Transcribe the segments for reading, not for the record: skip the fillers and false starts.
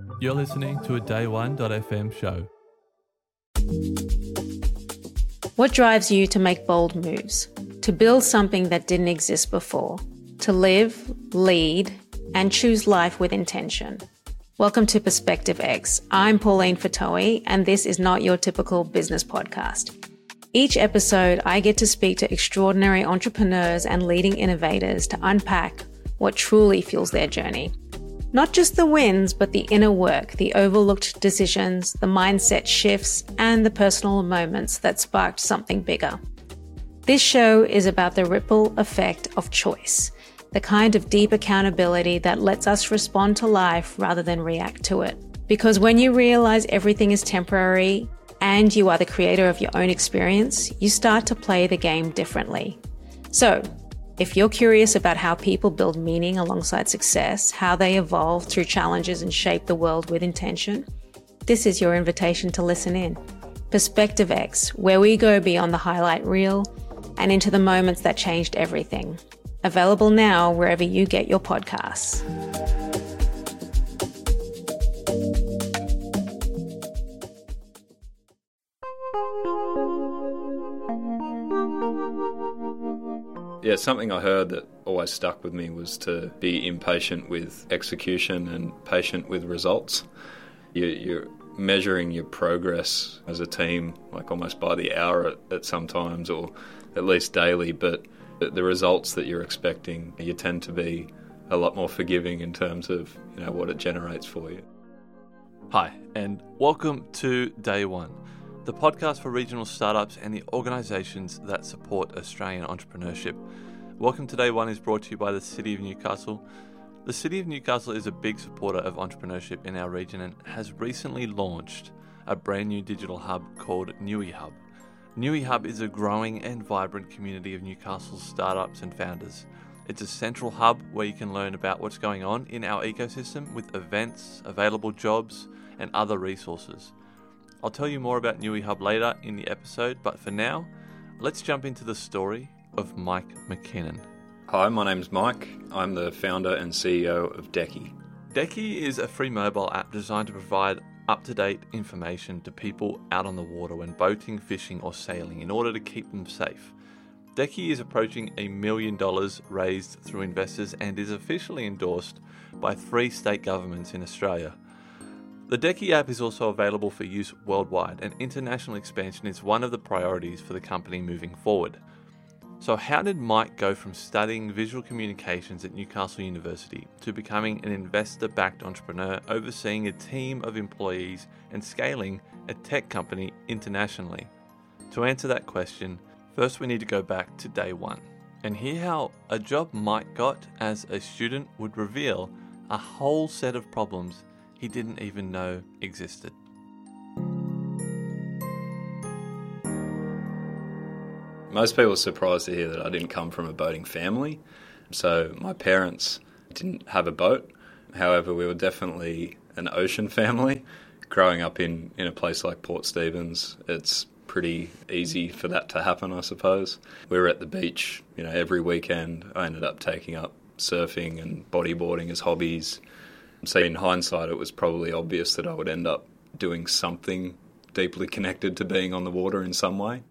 You're listening to a Day1.fm show. What drives you to make bold moves? To build something that didn't exist before? To live, lead, and choose life with intention? Welcome to Perspective X. I'm Pauline Fatoe, and this is not your typical business podcast. Each episode, I get to speak to extraordinary entrepreneurs and leading innovators to unpack what truly fuels their journey. Not just the wins, but the inner work, the overlooked decisions, the mindset shifts, and the personal moments that sparked something bigger. This show is about the ripple effect of choice, the kind of deep accountability that lets us respond to life rather than react to it. Because when you realize everything is temporary and you are the creator of your own experience, you start to play the game differently. So, if you're curious about how people build meaning alongside success, how they evolve through challenges and shape the world with intention, this is your invitation to listen in. Perspective X, where we go beyond the highlight reel and into the moments that changed everything. Available now wherever you get your podcasts. Yeah, something I heard that always stuck with me was to be impatient with execution and patient with results. You're measuring your progress as a team, like almost by the hour at sometimes, or at least daily, but the results that you're expecting, you tend to be a lot more forgiving in terms of what it generates for you. Hi, and welcome to Day One, the podcast for regional startups and the organisations that support Australian entrepreneurship. Welcome to Day One is brought to you by the City of Newcastle. The City of Newcastle is a big supporter of entrepreneurship in our region and has recently launched a brand new digital hub called Newey Hub. Newey Hub is a growing and vibrant community of Newcastle's startups and founders. It's a central hub where you can learn about what's going on in our ecosystem with events, available jobs, and other resources. I'll tell you more about Newey Hub later in the episode, but for now, let's jump into the story of Mike McKinnon. Hi, my name's Mike. I'm the founder and CEO of Decky. Decky is a free mobile app designed to provide up-to-date information to people out on the water when boating, fishing or sailing in order to keep them safe. Decky is approaching $1 million raised through investors and is officially endorsed by 3 state governments in Australia. The Decky app is also available for use worldwide, and international expansion is one of the priorities for the company moving forward. So how did Mike go from studying visual communications at Newcastle University to becoming an investor-backed entrepreneur, overseeing a team of employees and scaling a tech company internationally? To answer that question, first we need to go back to day one and hear how a job Mike got as a student would reveal a whole set of problems he didn't even know existed. Most people are surprised to hear that I didn't come from a boating family. So my parents didn't have a boat. However, we were definitely an ocean family. Growing up in a place like Port Stephens, it's pretty easy for that to happen, I suppose. We were at the beach, every weekend. I ended up taking up surfing and bodyboarding as hobbies. So in hindsight, it was probably obvious that I would end up doing something deeply connected to being on the water in some way.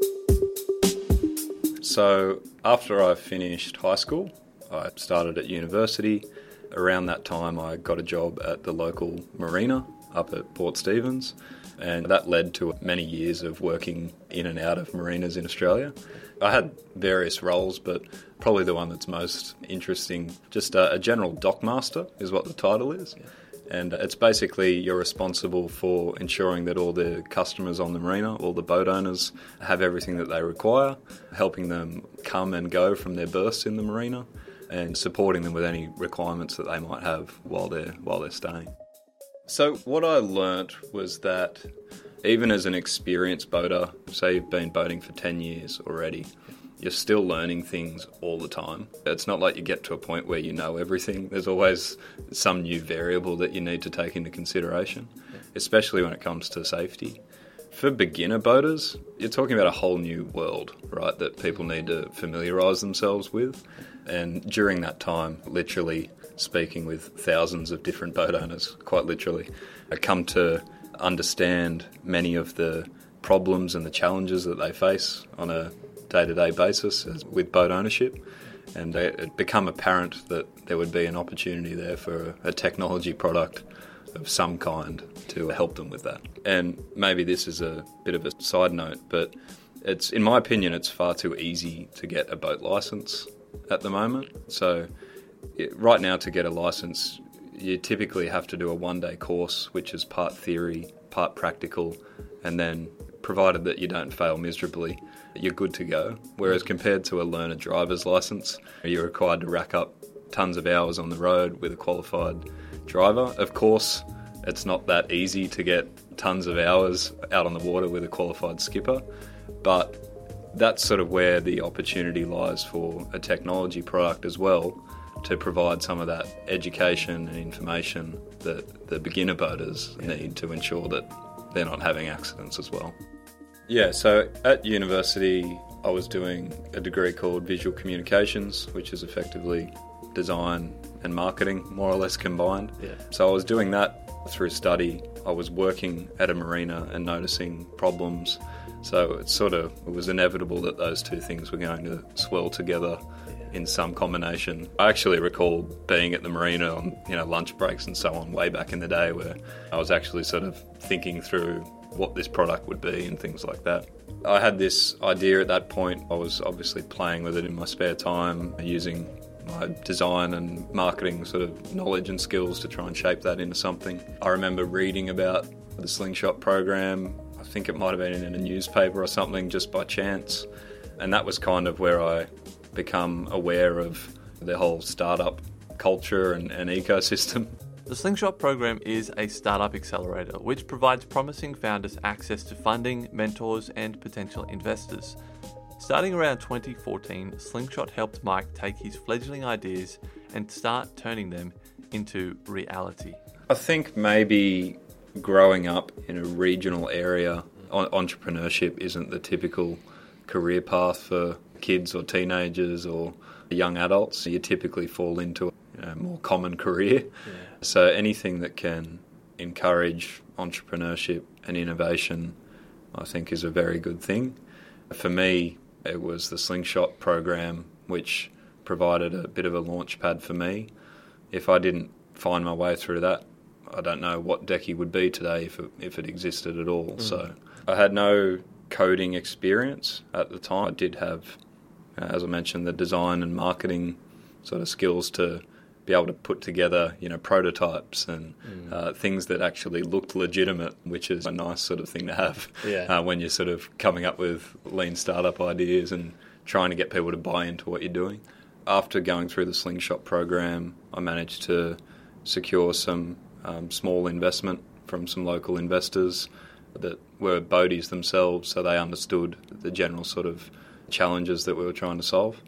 So after I finished high school, I started at university. Around that time, I got a job at the local marina up at Port Stephens, and that led to many years of working in and out of marinas in Australia. I had various roles, but probably the one that's most interesting, just a general dockmaster is what the title is. Yeah. And it's basically you're responsible for ensuring that all the customers on the marina, all the boat owners, have everything that they require, helping them come and go from their berths in the marina, and supporting them with any requirements that they might have while they're staying. So what I learnt was that even as an experienced boater, say you've been boating for 10 years already, you're still learning things all the time. It's not like you get to a point where you know everything. There's always some new variable that you need to take into consideration, especially when it comes to safety. For beginner boaters, you're talking about a whole new world, right, that people need to familiarise themselves with. And during that time, literally speaking with thousands of different boat owners, quite literally, I come to understand many of the problems and the challenges that they face on a day-to-day basis with boat ownership. And it became apparent that there would be an opportunity there for a technology product of some kind to help them with that. And maybe this is a bit of a side note, but it's, in my opinion, it's far too easy to get a boat license at the moment. So right now, to get a license, you typically have to do a one-day course, which is part theory, part practical, and then provided that you don't fail miserably, you're good to go. Whereas compared to a learner driver's license, you're required to rack up tons of hours on the road with a qualified driver. Of course, it's not that easy to get tons of hours out on the water with a qualified skipper, but that's sort of where the opportunity lies for a technology product as well, to provide some of that education and information that the beginner boaters need to ensure that they're not having accidents as well. Yeah, so at university I was doing a degree called Visual Communications, which is effectively design and marketing more or less combined. Yeah. So I was doing that through study. I was working at a marina and noticing problems. So it was inevitable that those two things were going to swirl together in some combination. I actually recall being at the marina on lunch breaks and so on way back in the day, where I was actually sort of thinking through what this product would be and things like that. I had this idea at that point. I was obviously playing with it in my spare time, using my design and marketing sort of knowledge and skills to try and shape that into something. I remember reading about the Slingshot program. I think it might have been in a newspaper or something just by chance. And that was kind of where I become aware of the whole startup culture and ecosystem. The Slingshot program is a startup accelerator which provides promising founders access to funding, mentors, and potential investors. Starting around 2014, Slingshot helped Mike take his fledgling ideas and start turning them into reality. I think maybe growing up in a regional area, entrepreneurship isn't the typical career path for kids or teenagers or young adults. You typically fall into a more common career. Yeah. So anything that can encourage entrepreneurship and innovation, I think, is a very good thing. For me, it was the Slingshot program which provided a bit of a launch pad for me. If I didn't find my way through that, I don't know what Decky would be today if it existed at all. So I had no coding experience at the time. I did have, as I mentioned, the design and marketing sort of skills to be able to put together, prototypes and things that actually looked legitimate, which is a nice sort of thing to have when you're sort of coming up with lean startup ideas and trying to get people to buy into what you're doing. After going through the Slingshot program, I managed to secure some small investment from some local investors that were boaties themselves, so they understood the general sort of challenges that we were trying to solve.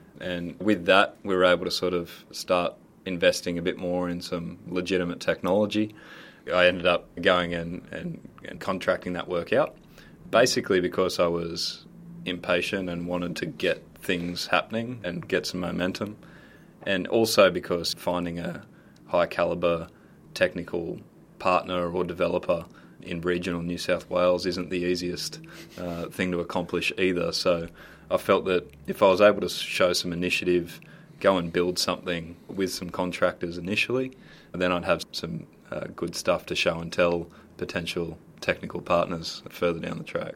And with that, we were able to sort of start investing a bit more in some legitimate technology. I ended up going and contracting that work out, basically because I was impatient and wanted to get things happening and get some momentum, and also because finding a high calibre technical partner or developer in regional New South Wales isn't the easiest thing to accomplish either. So I felt that if I was able to show some initiative, go and build something with some contractors initially, then I'd have some good stuff to show and tell potential technical partners further down the track.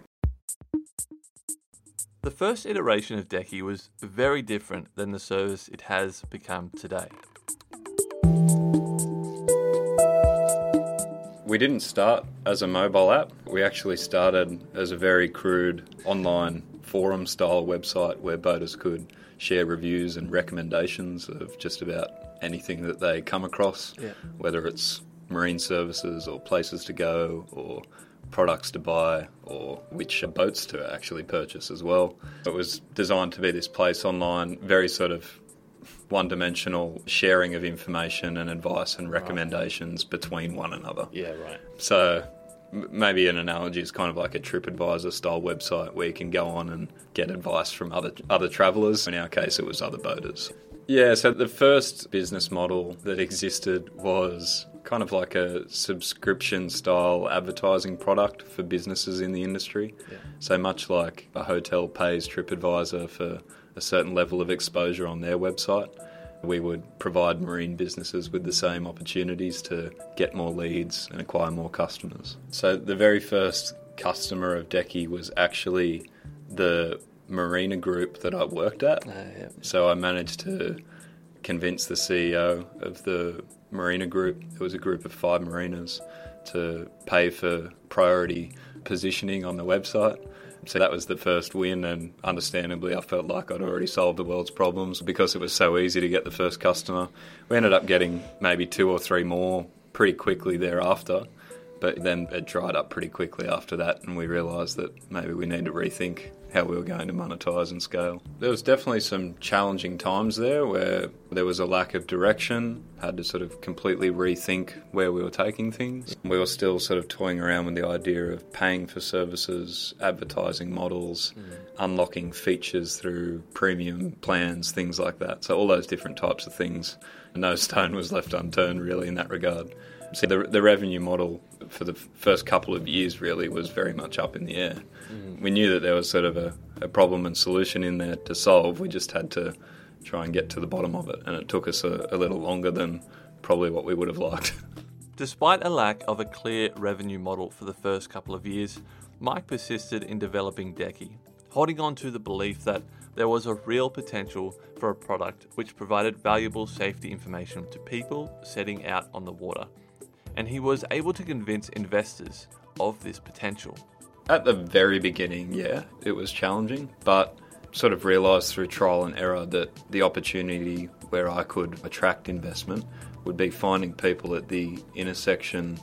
The first iteration of Decky was very different than the service it has become today. We didn't start as a mobile app. We actually started as a very crude online forum-style website where boaters could share reviews and recommendations of just about anything that they come across, whether it's marine services or places to go or products to buy or which boats to actually purchase as well. It was designed to be this place online, very sort of one-dimensional sharing of information and advice and recommendations between one another. Yeah, right. So maybe an analogy is kind of like a TripAdvisor style website where you can go on and get advice from other travellers. In our case, it was other boaters. Yeah, so the first business model that existed was kind of like a subscription style advertising product for businesses in the industry. Yeah. So much like a hotel pays TripAdvisor for a certain level of exposure on their website, we would provide marine businesses with the same opportunities to get more leads and acquire more customers. So the very first customer of Decky was actually the marina group that I worked at. Yeah. So I managed to convince the CEO of the marina group, there was a group of 5 marinas, to pay for priority positioning on the website. So that was the first win, and understandably I felt like I'd already solved the world's problems because it was so easy to get the first customer. We ended up getting maybe 2 or 3 more pretty quickly thereafter, but then it dried up pretty quickly after that, and we realised that maybe we need to rethink how we were going to monetise and scale. There was definitely some challenging times there where there was a lack of direction, had to sort of completely rethink where we were taking things. We were still sort of toying around with the idea of paying for services, advertising models, unlocking features through premium plans, things like that. So all those different types of things. No stone was left unturned really in that regard. So the revenue model for the first couple of years really was very much up in the air. We knew that there was sort of a problem and solution in there to solve. We just had to try and get to the bottom of it, and it took us a little longer than probably what we would have liked. Despite a lack of a clear revenue model for the first couple of years, Mike persisted in developing Decky, holding on to the belief that there was a real potential for a product which provided valuable safety information to people setting out on the water. And he was able to convince investors of this potential. At the very beginning, yeah, it was challenging, but sort of realised through trial and error that the opportunity where I could attract investment would be finding people at the intersection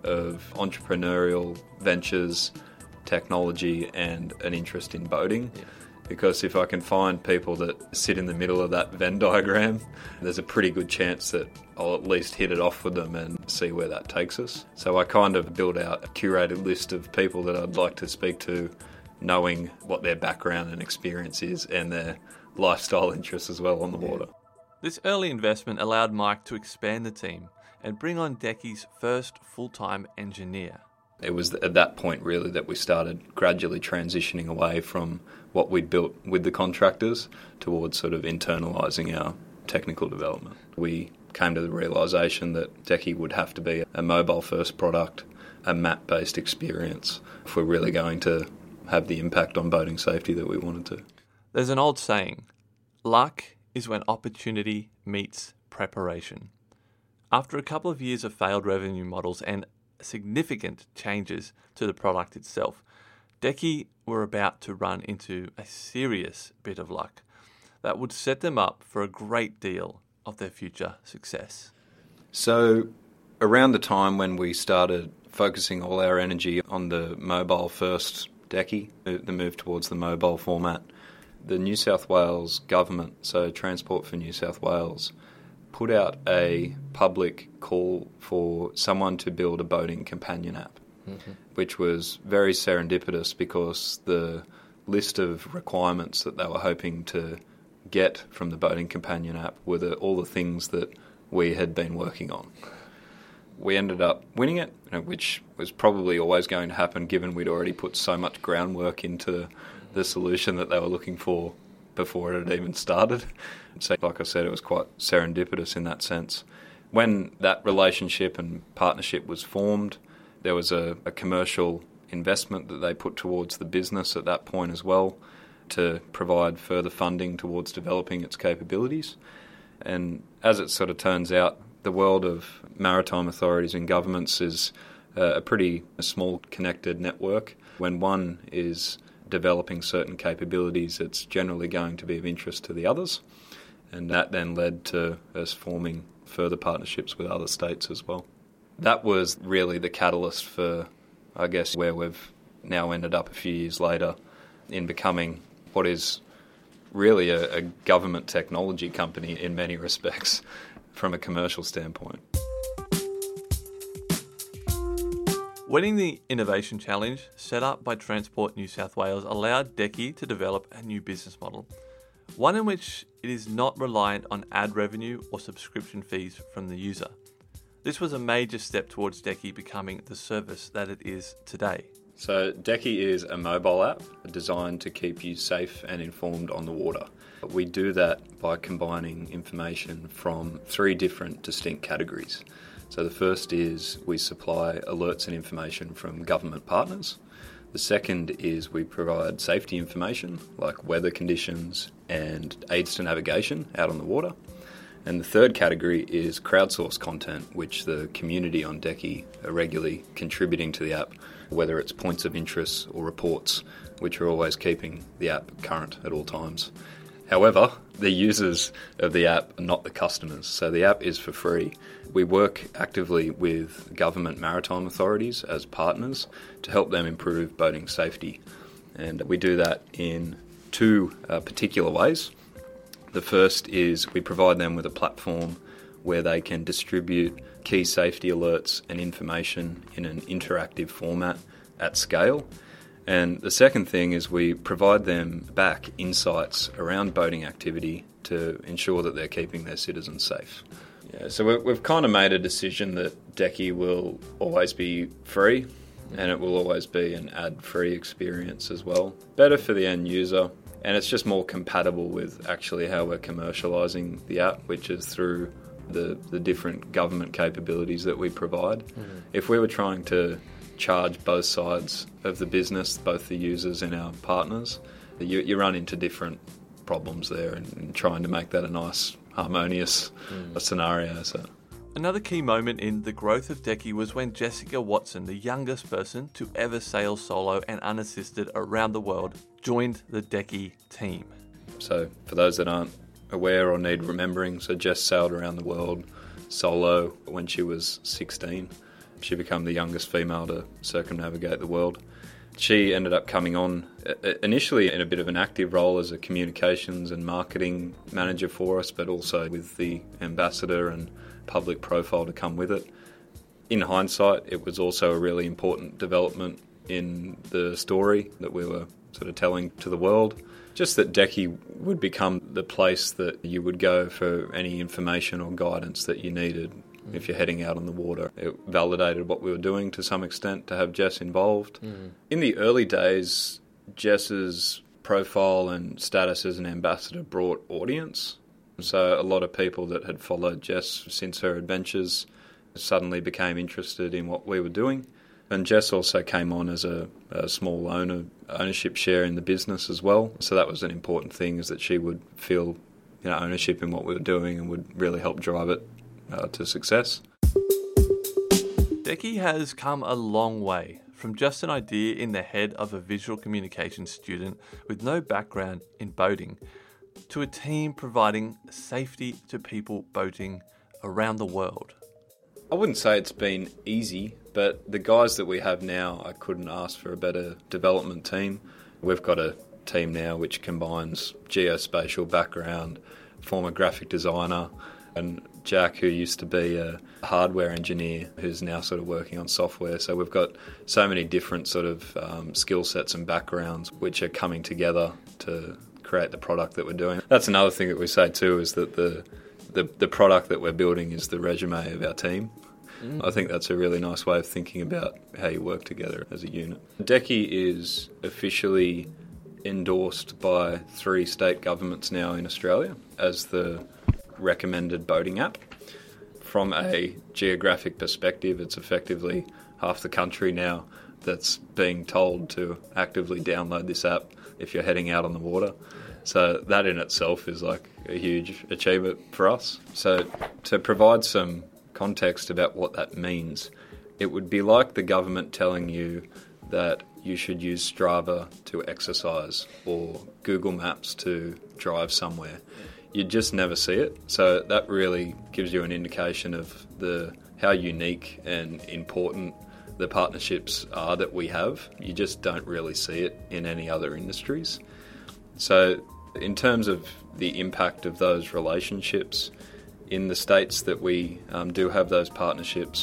of entrepreneurial ventures, technology, and an interest in boating. Yeah. Because if I can find people that sit in the middle of that Venn diagram, there's a pretty good chance that I'll at least hit it off with them and see where that takes us. So I kind of build out a curated list of people that I'd like to speak to, knowing what their background and experience is and their lifestyle interests as well on the water. This early investment allowed Mike to expand the team and bring on Decky's first full-time engineer. It was at that point really that we started gradually transitioning away from what we'd built with the contractors towards sort of internalising our technical development. We came to the realisation that Decky would have to be a mobile-first product, a map-based experience, if we're really going to have the impact on boating safety that we wanted to. There's an old saying, luck is when opportunity meets preparation. After a couple of years of failed revenue models and significant changes to the product itself, Decky were about to run into a serious bit of luck that would set them up for a great deal of their future success. So around the time when we started focusing all our energy on the mobile first Decky, the move towards the mobile format, the New South Wales government, so Transport for New South Wales, put out a public call for someone to build a boating companion app, which was very serendipitous because the list of requirements that they were hoping to get from the boating companion app were all the things that we had been working on. We ended up winning it, which was probably always going to happen given we'd already put so much groundwork into the solution that they were looking for before it had even started. So like I said, it was quite serendipitous in that sense. When that relationship and partnership was formed, there was a commercial investment that they put towards the business at that point as well to provide further funding towards developing its capabilities. And as it sort of turns out, the world of maritime authorities and governments is a pretty small connected network. When one is developing certain capabilities, it's generally going to be of interest to the others. And that then led to us forming further partnerships with other states as well. That was really the catalyst for, I guess, where we've now ended up a few years later in becoming what is really a government technology company in many respects from a commercial standpoint. Winning the Innovation Challenge, set up by Transport New South Wales, allowed Decky to develop a new business model, one in which it is not reliant on ad revenue or subscription fees from the user. This was a major step towards Decky becoming the service that it is today. So Decky is a mobile app designed to keep you safe and informed on the water. We do that by combining information from 3 different distinct categories. So the first is we supply alerts and information from government partners. The second is we provide safety information like weather conditions and aids to navigation out on the water. And the third category is crowdsourced content, which the community on Decky are regularly contributing to the app, whether it's points of interest or reports, which are always keeping the app current at all times. However, the users of the app are not the customers, so the app is for free. We work actively with government maritime authorities as partners to help them improve boating safety. And we do that in 2 particular ways. The first is we provide them with a platform where they can distribute key safety alerts and information in an interactive format at scale. And the second thing is we provide them back insights around boating activity to ensure that they're keeping their citizens safe. Yeah, so we've kind of made a decision that Decky will always be free and it will always be an ad-free experience as well. Better for the end user, and it's just more compatible with actually how we're commercialising the app, which is through the different government capabilities that we provide. If we were trying to charge both sides of the business, both the users and our partners, you run into different problems there and trying to make that a nice, harmonious scenario. So. Another key moment in the growth of Decky was when Jessica Watson, the youngest person to ever sail solo and unassisted around the world, joined the Decky team. So for those that aren't aware or need remembering, so Jess sailed around the world solo when she was 16. She became the youngest female to circumnavigate the world. She ended up coming on initially in a bit of an active role as a communications and marketing manager for us, but also with the ambassador and public profile to come with it. In hindsight, it was also a really important development in the story that we were sort of telling to the world. Just that Decky would become the place that you would go for any information or guidance that you needed if you're heading out on the water. It validated what we were doing to some extent to have Jess involved. In the early days, Jess's profile and status as an ambassador brought audience. So a lot of people that had followed Jess since her adventures suddenly became interested in what we were doing. And Jess also came on as a small ownership share in the business as well. So that was an important thing, is that she would feel ownership in what we were doing and would really help drive it to success. Decky has come a long way from just an idea in the head of a visual communications student with no background in boating to a team providing safety to people boating around the world. I wouldn't say it's been easy, but the guys that we have now, I couldn't ask for a better development team. We've got a team now which combines geospatial background, former graphic designer, and Jack, who used to be a hardware engineer, who's now sort of working on software. So we've got so many different sort of skill sets and backgrounds which are coming together to create the product that we're doing. That's another thing that we say too, is that the product that we're building is the resume of our team. I think that's a really nice way of thinking about how you work together as a unit. Decky is officially endorsed by 3 state governments now in Australia as the recommended boating app. From a geographic perspective, it's effectively half the country now that's being told to actively download this app if you're heading out on the water. So that in itself is like a huge achievement for us. So to provide some context about what that means, it would be like the government telling you that you should use Strava to exercise or Google Maps to drive somewhere. You'd just never see it. So that really gives you an indication of how unique and important the partnerships are that we have. You just don't really see it in any other industries. So in terms of the impact of those relationships, in the states that we do have those partnerships,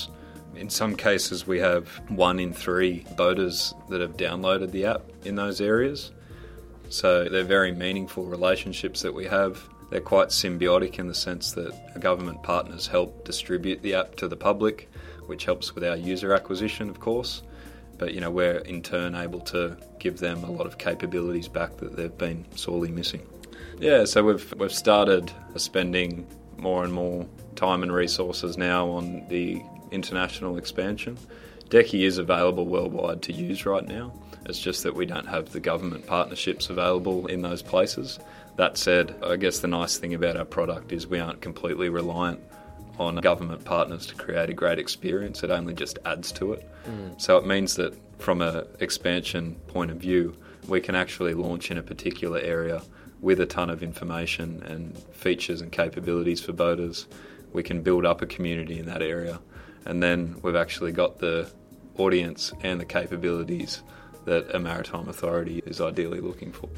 In some cases, we have 1 in 3 boaters that have downloaded the app in those areas. So they're very meaningful relationships that we have. They're quite symbiotic in the sense that government partners help distribute the app to the public, which helps with our user acquisition, of course. But, we're in turn able to give them a lot of capabilities back that they've been sorely missing. Yeah, so we've started spending more and more time and resources now on the international expansion. Decky is available worldwide to use right now. It's just that we don't have the government partnerships available in those places. That said, I guess the nice thing about our product is we aren't completely reliant on government partners to create a great experience. It only just adds to it. So it means that from an expansion point of view, we can actually launch in a particular area with a ton of information and features and capabilities for boaters. We can build up a community in that area, and then we've actually got the audience and the capabilities that a maritime authority is ideally looking for.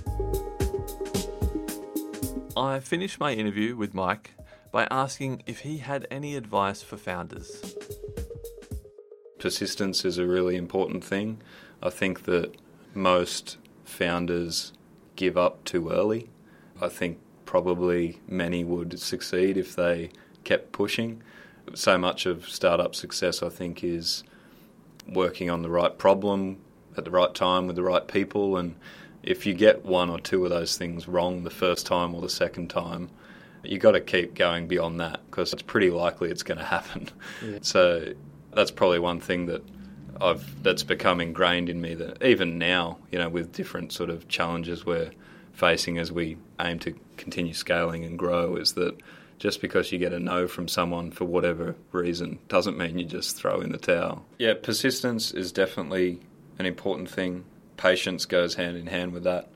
I finished my interview with Mike by asking if he had any advice for founders. Persistence is a really important thing. I think that most founders give up too early. I think probably many would succeed if they kept pushing. So much of startup success, I think, is working on the right problem at the right time with the right people, and if you get 1 or 2 of those things wrong the first time or the second time, you got to keep going beyond that because it's pretty likely it's going to happen. Yeah. So that's probably one thing that's become ingrained in me, that even now, with different sort of challenges we're facing as we aim to continue scaling and grow, is that just because you get a no from someone for whatever reason doesn't mean you just throw in the towel. Yeah, persistence is definitely an important thing. Patience goes hand in hand with that.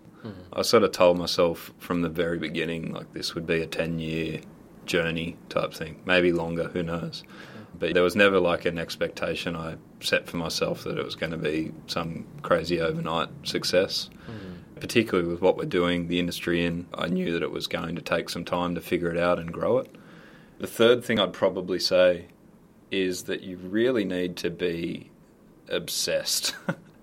I sort of told myself from the very beginning, like, this would be a 10-year journey type thing, maybe longer, who knows. But there was never like an expectation I set for myself that it was going to be some crazy overnight success. Particularly with what we're doing, the industry in, I knew that it was going to take some time to figure it out and grow it. The third thing I'd probably say is that you really need to be obsessed.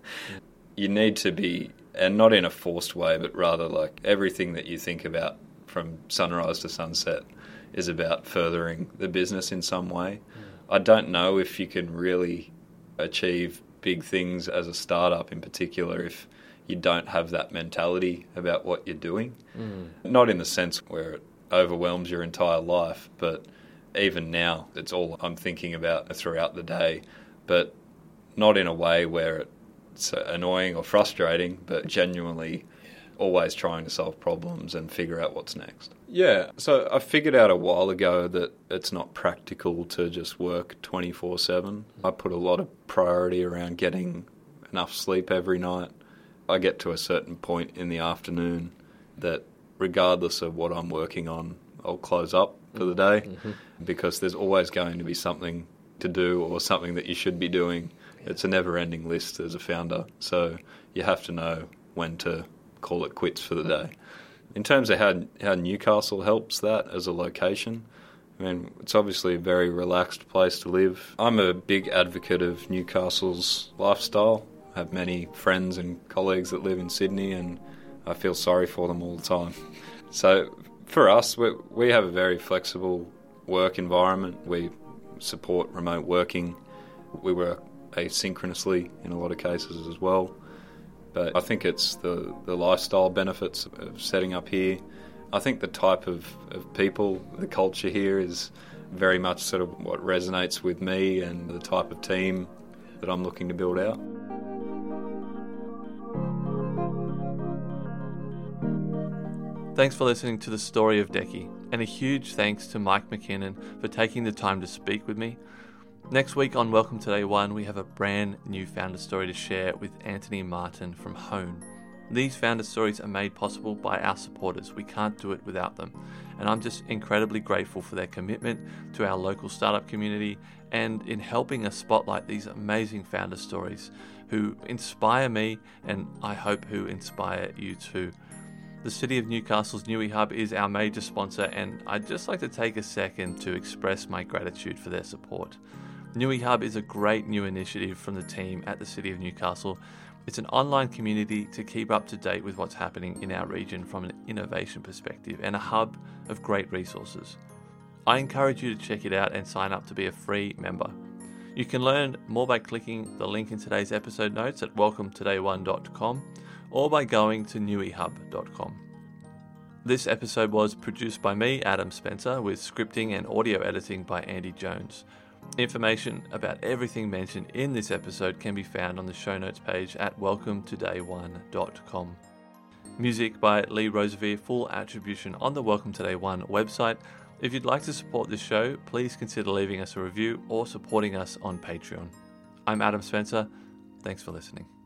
You need to be, and not in a forced way, but rather like everything that you think about from sunrise to sunset is about furthering the business in some way. I don't know if you can really achieve big things as a startup in particular if you don't have that mentality about what you're doing. Not in the sense where it overwhelms your entire life, but even now it's all I'm thinking about throughout the day, but not in a way where it's annoying or frustrating, but genuinely always trying to solve problems and figure out what's next. Yeah, so I figured out a while ago that it's not practical to just work 24/7. I put a lot of priority around getting enough sleep every night. I get to a certain point in the afternoon that regardless of what I'm working on, I'll close up for the day because there's always going to be something to do or something that you should be doing. It's a never-ending list as a founder, so you have to know when to call it quits for the day. In terms of how Newcastle helps that as a location, I mean, it's obviously a very relaxed place to live. I'm a big advocate of Newcastle's lifestyle. I have many friends and colleagues that live in Sydney, and I feel sorry for them all the time. So for us, we have a very flexible work environment. We support remote working. We work asynchronously in a lot of cases as well. But I think it's the lifestyle benefits of setting up here. I think the type of people, the culture here is very much sort of what resonates with me and the type of team that I'm looking to build out. Thanks for listening to the story of Decky, and a huge thanks to Mike McKinnon for taking the time to speak with me. Next week on Welcome to Day One, we have a brand new founder story to share with Anthony Martin from Hone. These founder stories are made possible by our supporters. We can't do it without them. And I'm just incredibly grateful for their commitment to our local startup community and in helping us spotlight these amazing founder stories who inspire me and I hope who inspire you too. The City of Newcastle's Newey Hub is our major sponsor, and I'd just like to take a second to express my gratitude for their support. Newey Hub is a great new initiative from the team at the City of Newcastle. It's an online community to keep up to date with what's happening in our region from an innovation perspective, and a hub of great resources. I encourage you to check it out and sign up to be a free member. You can learn more by clicking the link in today's episode notes at welcometodayone.com or by going to neweyhub.com. This episode was produced by me, Adam Spencer, with scripting and audio editing by Andy Jones. Information about everything mentioned in this episode can be found on the show notes page at welcometodayone.com. Music by Lee Rosevere, full attribution on the Welcome Today One website. If you'd like to support this show, please consider leaving us a review or supporting us on Patreon. I'm Adam Spencer. Thanks for listening.